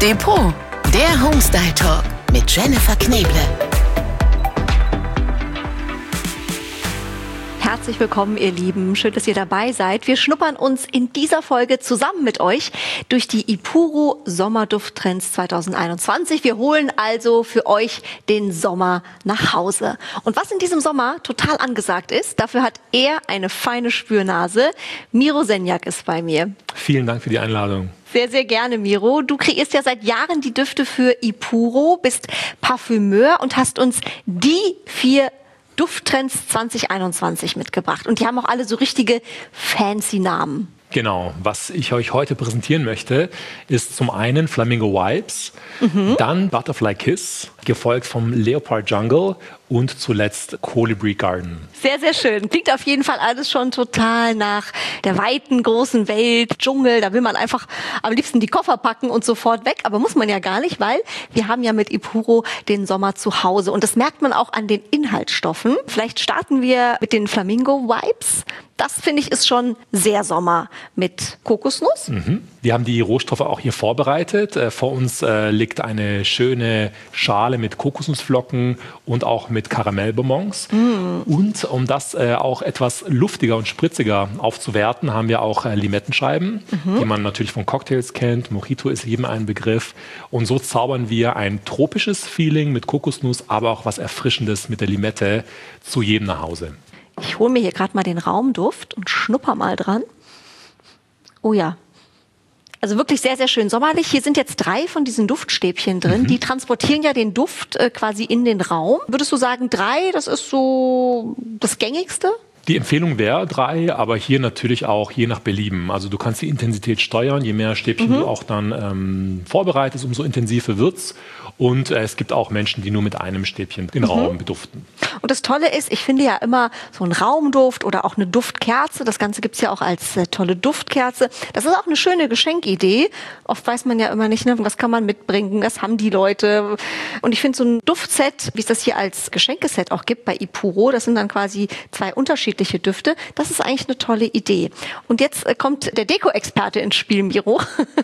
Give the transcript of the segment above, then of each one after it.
Depot, der Homestyle Talk mit Jennifer Kneble. Herzlich willkommen, ihr Lieben. Schön, dass ihr dabei seid. Wir schnuppern uns in dieser Folge zusammen mit euch durch die Ipuro Sommerdufttrends 2021. Wir holen also für euch den Sommer nach Hause. Und was in diesem Sommer total angesagt ist, dafür hat er eine feine Spürnase. Miro Senjak ist bei mir. Vielen Dank für die Einladung. Sehr, sehr gerne, Miro. Du kreierst ja seit Jahren die Düfte für Ipuro, bist Parfümeur und hast uns die 4 Dufttrends 2021 mitgebracht. Und die haben auch alle so richtige fancy Namen. Genau, was ich euch heute präsentieren möchte, ist zum einen Flamingo Vibes, dann Butterfly Kiss, gefolgt vom Leopard Jungle und zuletzt Colibri Garden. Sehr, sehr schön. Klingt auf jeden Fall alles schon total nach der weiten, großen Welt, Dschungel. Da will man einfach am liebsten die Koffer packen und sofort weg. Aber muss man ja gar nicht, weil wir haben ja mit Ipuro den Sommer zu Hause. Und das merkt man auch an den Inhaltsstoffen. Vielleicht starten wir mit den Flamingo Vibes. Das, finde ich, ist schon sehr Sommer mit Kokosnuss. Wir haben die Rohstoffe auch hier vorbereitet. Vor uns liegt eine schöne Schale mit Kokosnussflocken und auch mit Karamellbonbons. Und um das auch etwas luftiger und spritziger aufzuwerten, haben wir auch Limettenscheiben, die man natürlich von Cocktails kennt. Mojito ist jedem ein Begriff. Und so zaubern wir ein tropisches Feeling mit Kokosnuss, aber auch was Erfrischendes mit der Limette zu jedem nach Hause. Ich hole mir hier gerade mal den Raumduft und schnupper mal dran. Oh ja. Also wirklich sehr, sehr schön sommerlich. Hier sind jetzt 3 von diesen Duftstäbchen drin. Die transportieren ja den Duft quasi in den Raum. Würdest du sagen, 3, das ist so das Gängigste? Die Empfehlung wäre 3, aber hier natürlich auch je nach Belieben. Also du kannst die Intensität steuern. Je mehr Stäbchen du auch dann vorbereitest, umso intensiver wird's. Und es gibt auch Menschen, die nur mit einem Stäbchen den Raum beduften. Und das Tolle ist, ich finde ja immer so ein Raumduft oder auch eine Duftkerze. Das Ganze gibt's ja auch als tolle Duftkerze. Das ist auch eine schöne Geschenkidee. Oft weiß man ja immer nicht, ne, was kann man mitbringen, was haben die Leute. Und ich finde so ein Duftset, wie es das hier als Geschenkeset auch gibt bei Ipuro, das sind dann quasi 2 unterschiedliche Düfte. Das ist eigentlich eine tolle Idee. Und jetzt kommt der Deko-Experte ins Spiel, Miro.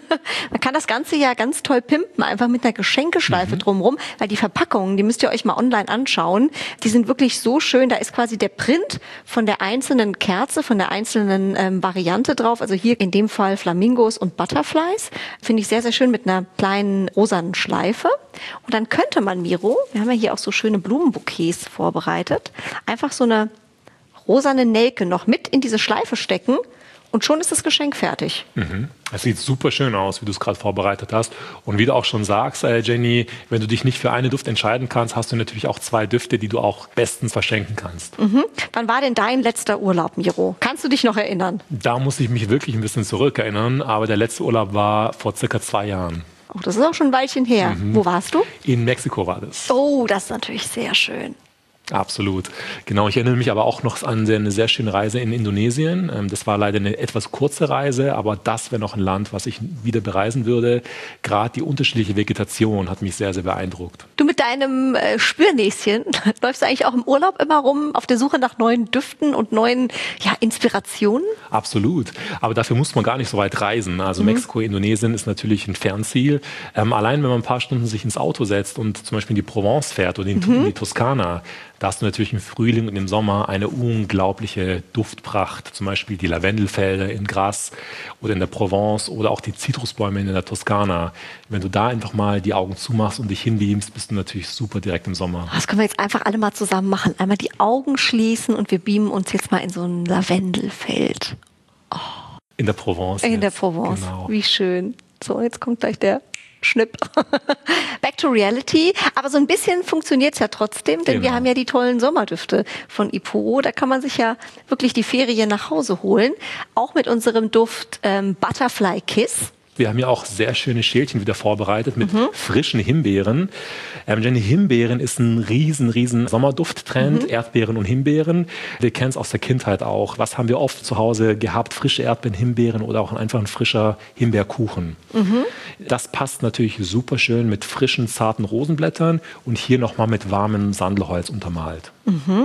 Man kann das Ganze ja ganz toll pimpen, einfach mit einer Geschenkeschleife drumherum, weil die Verpackungen, die müsst ihr euch mal online anschauen, die sind wirklich so schön. Da ist quasi der Print von der einzelnen Kerze, von der einzelnen Variante drauf. Also hier in dem Fall Flamingos und Butterflies. Finde ich sehr, sehr schön mit einer kleinen rosanen Schleife. Und dann könnte man, Miro, wir haben ja hier auch so schöne Blumenbouquets vorbereitet, einfach so eine rosane Nelke noch mit in diese Schleife stecken und schon ist das Geschenk fertig. Es sieht super schön aus, wie du es gerade vorbereitet hast. Und wie du auch schon sagst, Jenny, wenn du dich nicht für einen Duft entscheiden kannst, hast du natürlich auch 2 Düfte, die du auch bestens verschenken kannst. Wann war denn dein letzter Urlaub, Miro? Kannst du dich noch erinnern? Da muss ich mich wirklich ein bisschen zurückerinnern, aber der letzte Urlaub war vor circa 2 Jahren. Oh, das ist auch schon ein Weilchen her. Wo warst du? In Mexiko war das. Oh, das ist natürlich sehr schön. Absolut. Genau, ich erinnere mich aber auch noch an eine sehr schöne Reise in Indonesien. Das war leider eine etwas kurze Reise, aber das wäre noch ein Land, was ich wieder bereisen würde. Gerade die unterschiedliche Vegetation hat mich sehr, sehr beeindruckt. Du mit deinem Spürnäschen läufst du eigentlich auch im Urlaub immer rum auf der Suche nach neuen Düften und neuen Inspirationen? Absolut. Aber dafür muss man gar nicht so weit reisen. Also Mexiko, Indonesien ist natürlich ein Fernziel. Allein wenn man ein paar Stunden sich ins Auto setzt und zum Beispiel in die Provence fährt oder in die Toskana, da hast du natürlich im Frühling und im Sommer eine unglaubliche Duftpracht. Zum Beispiel die Lavendelfelder in Grasse oder in der Provence oder auch die Zitrusbäume in der Toskana. Wenn du da einfach mal die Augen zumachst und dich hinbeamst, bist du natürlich super direkt im Sommer. Das können wir jetzt einfach alle mal zusammen machen. Einmal die Augen schließen und wir beamen uns jetzt mal in so ein Lavendelfeld. Oh. In der Provence. In der Provence. Genau. Wie schön. So, jetzt kommt gleich der Schnipp. Back to reality. Aber so ein bisschen funktioniert es ja trotzdem, denn wir haben ja die tollen Sommerdüfte von Ipuro. Da kann man sich ja wirklich die Ferien nach Hause holen. Auch mit unserem Duft Butterfly Kiss. Wir haben ja auch sehr schöne Schälchen wieder vorbereitet mit frischen Himbeeren. Jenny, Himbeeren ist ein riesen Sommerdufttrend, Erdbeeren und Himbeeren. Wir kennen es aus der Kindheit auch. Was haben wir oft zu Hause gehabt? Frische Erdbeeren, Himbeeren oder auch einfach ein frischer Himbeerkuchen. Das passt natürlich super schön mit frischen, zarten Rosenblättern und hier nochmal mit warmem Sandelholz untermalt.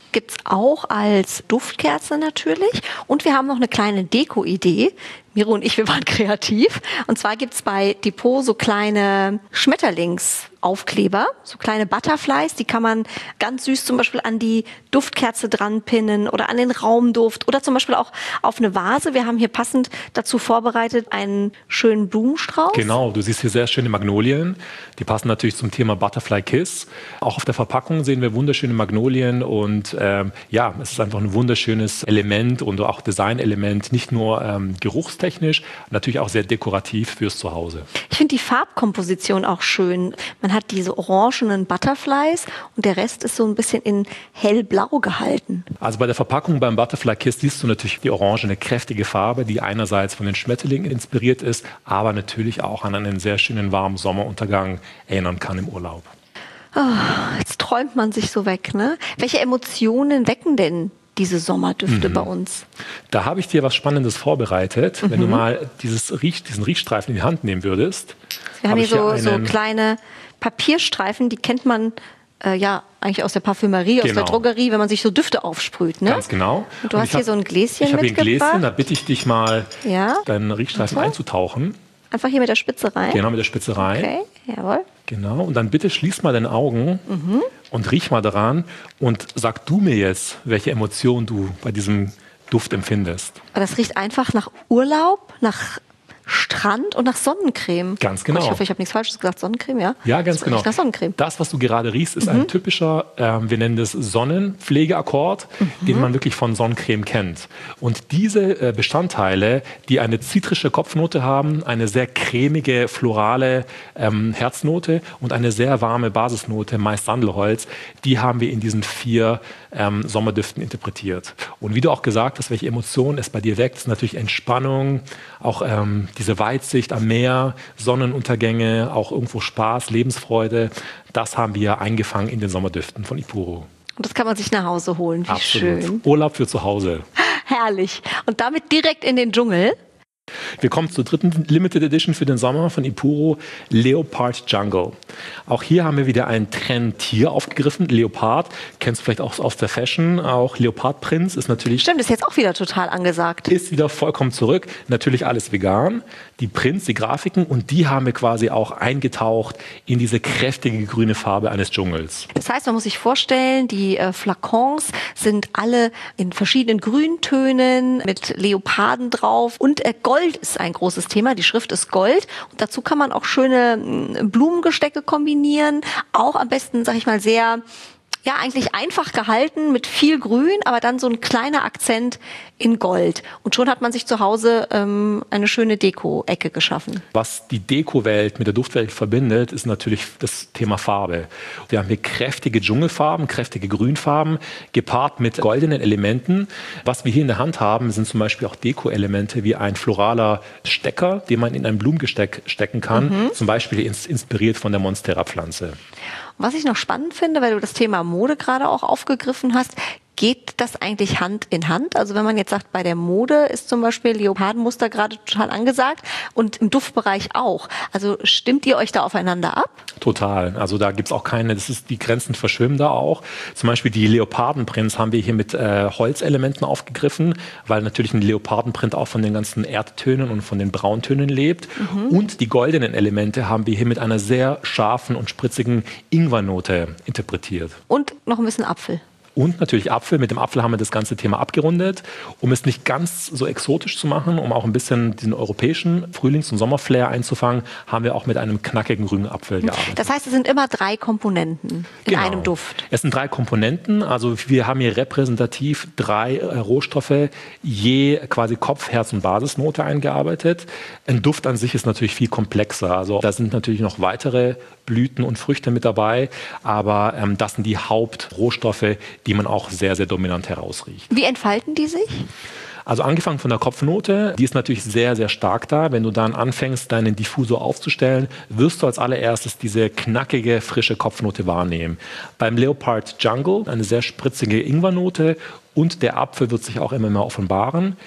Gibt es auch als Duftkerze natürlich. Und wir haben noch eine kleine Deko-Idee. Miro und ich, wir waren kreativ. Und zwar gibt es bei Depot so kleine Schmetterlingsaufkleber, so kleine Butterflies, die kann man ganz süß zum Beispiel an die Duftkerze dran pinnen oder an den Raumduft oder zum Beispiel auch auf eine Vase. Wir haben hier passend dazu vorbereitet einen schönen Blumenstrauß. Genau, du siehst hier sehr schöne Magnolien. Die passen natürlich zum Thema Butterfly Kiss. Auch auf der Verpackung sehen wir wunderschöne Magnolien und ja, es ist einfach ein wunderschönes Element und auch Designelement, nicht nur geruchstechnisch, natürlich auch sehr dekorativ fürs Zuhause. Ich finde die Farbkomposition auch schön. Man hat diese orangenen Butterflies und der Rest ist so ein bisschen in hellblau gehalten. Also bei der Verpackung beim Butterfly Kiss siehst du natürlich die orangene, kräftige Farbe, die einerseits von den Schmetterlingen inspiriert ist, aber natürlich auch an einen sehr schönen warmen Sommeruntergang erinnern kann im Urlaub. Oh, jetzt träumt man sich so weg, ne? Welche Emotionen wecken denn diese Sommerdüfte bei uns? Da habe ich dir was Spannendes vorbereitet. Wenn du mal diesen Riechstreifen in die Hand nehmen würdest. Wir haben hier so kleine Papierstreifen, die kennt man ja eigentlich aus der Parfümerie, aus der Drogerie, wenn man sich so Düfte aufsprüht. Ne? Ganz genau. Und du hast hier so ein Gläschen mitgebracht. Ich habe hier ein Gläschen, da bitte ich dich mal, deinen Riechstreifen einzutauchen. Einfach hier mit der Spitze rein? Genau, mit der Spitze rein. Okay, jawohl. Genau, und dann bitte schließ mal deine Augen und riech mal daran und sag du mir jetzt, welche Emotion du bei diesem Duft empfindest. Das riecht einfach nach Urlaub, nach Strand und nach Sonnencreme. Ganz genau. Ich hoffe, ich habe nichts Falsches gesagt. Sonnencreme, ja? Ja, ganz genau. Nach Sonnencreme. Das, was du gerade riechst, ist ein typischer, wir nennen das Sonnenpflegeakkord, den man wirklich von Sonnencreme kennt. Und diese Bestandteile, die eine zitrische Kopfnote haben, eine sehr cremige, florale Herznote und eine sehr warme Basisnote, meist Sandelholz, die haben wir in diesen 4 Sommerdüften interpretiert. Und wie du auch gesagt hast, welche Emotionen es bei dir weckt, ist natürlich Entspannung, auch diese Weitsicht am Meer, Sonnenuntergänge, auch irgendwo Spaß, Lebensfreude. Das haben wir eingefangen in den Sommerdüften von Ipuro. Und das kann man sich nach Hause holen. Wie Absolut. Schön. Urlaub für zu Hause. Herrlich. Und damit direkt in den Dschungel. Wir kommen zur 3. Limited Edition für den Sommer von Ipuro, Leopard Jungle. Auch hier haben wir wieder ein Trendtier aufgegriffen, Leopard. Kennst du vielleicht auch aus der Fashion, auch Leopardprinz ist natürlich... Stimmt, ist jetzt auch wieder total angesagt. Ist wieder vollkommen zurück, natürlich alles vegan. Die Prints, die Grafiken und die haben wir quasi auch eingetaucht in diese kräftige grüne Farbe eines Dschungels. Das heißt, man muss sich vorstellen, die Flakons sind alle in verschiedenen Grüntönen mit Leoparden drauf und Gold ist ein großes Thema. Die Schrift ist Gold und dazu kann man auch schöne Blumengestecke kombinieren. Auch am besten, sag ich mal, sehr, ja, eigentlich einfach gehalten mit viel Grün, aber dann so ein kleiner Akzent in Gold. Und schon hat man sich zu Hause eine schöne Deko-Ecke geschaffen. Was die Deko-Welt mit der Duftwelt verbindet, ist natürlich das Thema Farbe. Wir haben hier kräftige Dschungelfarben, kräftige Grünfarben, gepaart mit goldenen Elementen. Was wir hier in der Hand haben, sind zum Beispiel auch Deko-Elemente wie ein floraler Stecker, den man in ein Blumengesteck stecken kann, zum Beispiel inspiriert von der Monstera-Pflanze. Was ich noch spannend finde, weil du das Thema Mode gerade auch aufgegriffen hast, geht das eigentlich Hand in Hand? Also wenn man jetzt sagt, bei der Mode ist zum Beispiel Leopardenmuster gerade total angesagt und im Duftbereich auch. Also stimmt ihr euch da aufeinander ab? Total. Also da gibt's auch keine, die Grenzen verschwimmen da auch. Zum Beispiel die Leopardenprints haben wir hier mit Holzelementen aufgegriffen, weil natürlich ein Leopardenprint auch von den ganzen Erdtönen und von den Brauntönen lebt. Und die goldenen Elemente haben wir hier mit einer sehr scharfen und spritzigen Ingwernote interpretiert. Und noch ein bisschen Apfel. Und natürlich Apfel. Mit dem Apfel haben wir das ganze Thema abgerundet, um es nicht ganz so exotisch zu machen, um auch ein bisschen diesen europäischen Frühlings- und Sommerflair einzufangen, haben wir auch mit einem knackigen grünen Apfel gearbeitet. Das heißt, es sind immer 3 Komponenten in einem Duft. Es sind 3 Komponenten. Also wir haben hier repräsentativ 3 Rohstoffe, je quasi Kopf-, Herz- und Basisnote eingearbeitet. Ein Duft an sich ist natürlich viel komplexer. Also da sind natürlich noch weitere Blüten und Früchte mit dabei, aber das sind die Hauptrohrohstoffe, die man auch sehr, sehr dominant herausriecht. Wie entfalten die sich? Also angefangen von der Kopfnote, die ist natürlich sehr, sehr stark da. Wenn du dann anfängst, deinen Diffusor aufzustellen, wirst du als allererstes diese knackige, frische Kopfnote wahrnehmen. Beim Leopard Jungle eine sehr spritzige Ingwernote und der Apfel wird sich auch immer mehr offenbaren.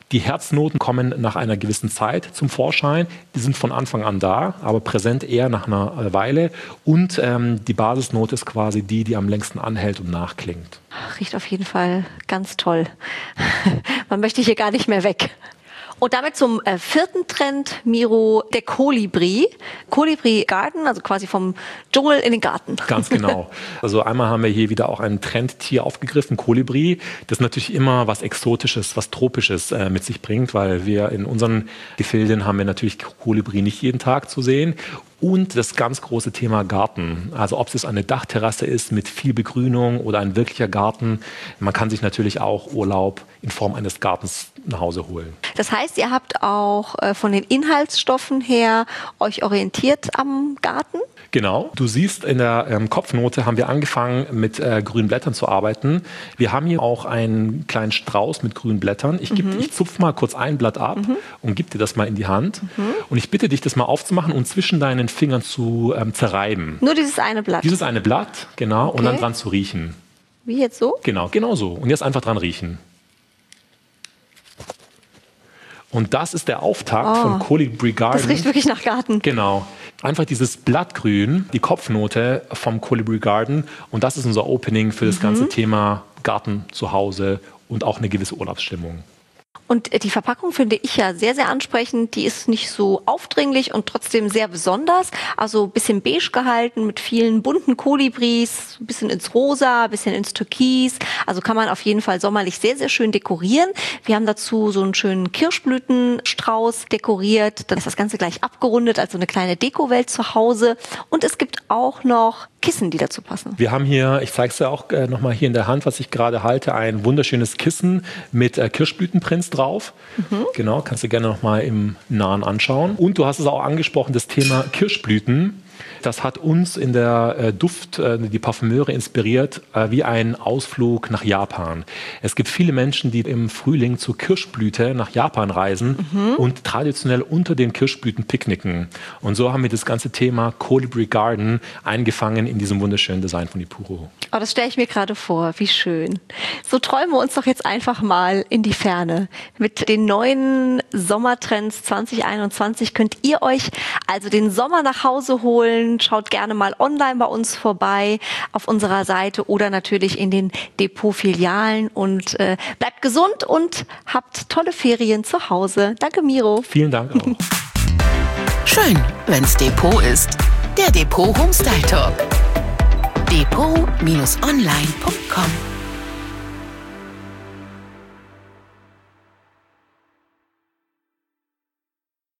Die Herznoten kommen nach einer gewissen Zeit zum Vorschein. Die sind von Anfang an da, aber präsent eher nach einer Weile. Und die Basisnote ist quasi die am längsten anhält und nachklingt. Riecht auf jeden Fall ganz toll. Man möchte hier gar nicht mehr weg. Und damit zum vierten Trend, Miro, der Kolibri. Kolibri Garden, also quasi vom Dschungel in den Garten. Ganz genau. Also einmal haben wir hier wieder auch ein Trendtier aufgegriffen, Kolibri. Das natürlich immer was Exotisches, was Tropisches mit sich bringt, weil wir in unseren Gefilden haben wir natürlich Kolibri nicht jeden Tag zu sehen. Und das ganz große Thema Garten. Also ob es eine Dachterrasse ist mit viel Begrünung oder ein wirklicher Garten. Man kann sich natürlich auch Urlaub in Form eines Gartens nach Hause holen. Das heißt, ihr habt auch von den Inhaltsstoffen her euch orientiert am Garten? Genau. Du siehst, in der Kopfnote haben wir angefangen, mit grünen Blättern zu arbeiten. Wir haben hier auch einen kleinen Strauß mit grünen Blättern. Ich zupfe mal kurz ein Blatt ab und gebe dir das mal in die Hand. Und ich bitte dich, das mal aufzumachen und zwischen deinen Fingern zu zerreiben. Nur dieses eine Blatt? Dieses eine Blatt, genau. Okay. Und dann dran zu riechen. Wie jetzt so? Genau so. Und jetzt einfach dran riechen. Und das ist der Auftakt von Kolibri Garden. Das riecht wirklich nach Garten. Genau. Einfach dieses Blattgrün, die Kopfnote vom Kolibri Garden. Und das ist unser Opening für das ganze Thema Garten zu Hause und auch eine gewisse Urlaubsstimmung. Und die Verpackung finde ich ja sehr, sehr ansprechend. Die ist nicht so aufdringlich und trotzdem sehr besonders. Also ein bisschen beige gehalten mit vielen bunten Kolibris, ein bisschen ins Rosa, ein bisschen ins Türkis. Also kann man auf jeden Fall sommerlich sehr, sehr schön dekorieren. Wir haben dazu so einen schönen Kirschblütenstrauß dekoriert. Dann ist das Ganze gleich abgerundet, also eine kleine Dekowelt zu Hause. Und es gibt auch noch Kissen, die dazu passen. Wir haben hier, ich zeige es dir auch nochmal hier in der Hand, was ich gerade halte, ein wunderschönes Kissen mit Kirschblütenprints drauf. Genau, kannst du gerne nochmal im Nahen anschauen. Und du hast es auch angesprochen, das Thema Kirschblüten. Das hat uns in der die Parfümeure inspiriert, wie ein Ausflug nach Japan. Es gibt viele Menschen, die im Frühling zur Kirschblüte nach Japan reisen und traditionell unter den Kirschblüten picknicken. Und so haben wir das ganze Thema Kolibri Garden eingefangen in diesem wunderschönen Design von Ipuro. Oh, das stelle ich mir gerade vor, wie schön. So träumen wir uns doch jetzt einfach mal in die Ferne. Mit den neuen Sommertrends 2021 könnt ihr euch also den Sommer nach Hause holen. Schaut gerne mal online bei uns vorbei auf unserer Seite oder natürlich in den Depot-Filialen und bleibt gesund und habt tolle Ferien zu Hause. Danke, Miro. Vielen Dank auch. Schön, wenn's Depot ist. Der Depot Homestyle Talk. Depot-online.com